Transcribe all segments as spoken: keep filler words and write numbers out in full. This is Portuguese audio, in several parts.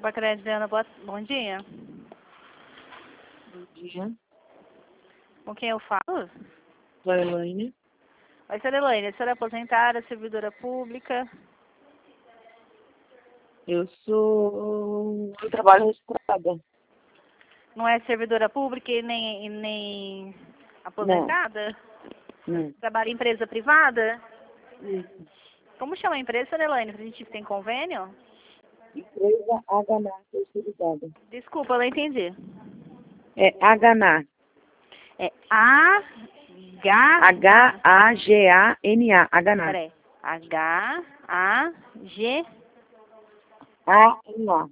Copa Crédito, Ana, boa... bom dia. Bom dia. Com quem eu falo? Sou a Elaine. Oi, senhora Elaine, a senhora é aposentada, servidora pública? Eu sou... Eu trabalho registrada. Não é servidora pública e nem, e nem Não. aposentada? Não. Trabalha em empresa privada? Isso. Como chama a empresa, senhora Elaine? A gente tem convênio? Empresa H N A terceirizada. Desculpa, eu não entendi. É H N A. É A... H... H A G A N A. H N A. Peraí. H... A... G... A N A.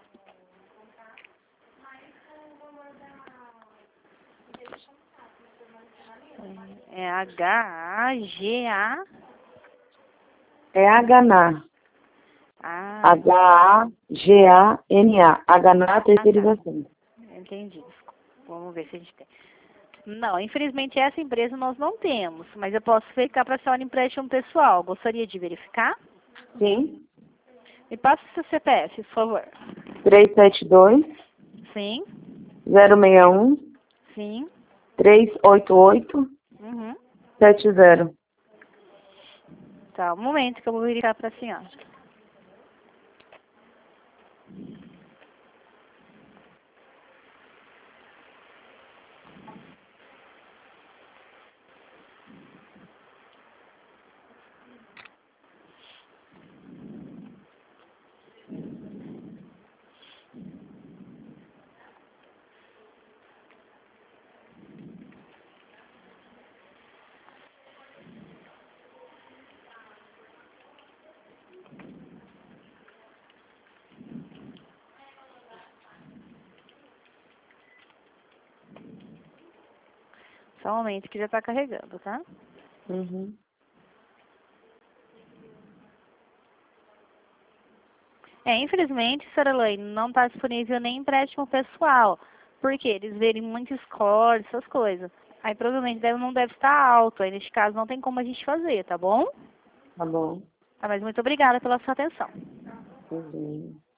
É H... A... G... A... É H N A. A... H A G A N A. H N A terceirização. Entendi. Vamos ver se a gente tem. Não, infelizmente essa empresa nós não temos, mas eu posso verificar para a senhora empréstimo pessoal. Gostaria de verificar? Sim. Me passa o seu C P F, por favor. três sete dois, Sim, zero seis um, sim. três oito oito, Uhum. sete zero. Tá, um momento que eu vou verificar para a senhora. Só um momento que já está carregando, tá? Uhum. É, infelizmente, senhora Elaine, não está disponível nem empréstimo pessoal. Por quê? Eles verem muito score, essas coisas. Aí provavelmente deve, não deve estar alto. Aí neste caso não tem como a gente fazer, tá bom? Tá bom. Tá, mas muito obrigada pela sua atenção. Uhum.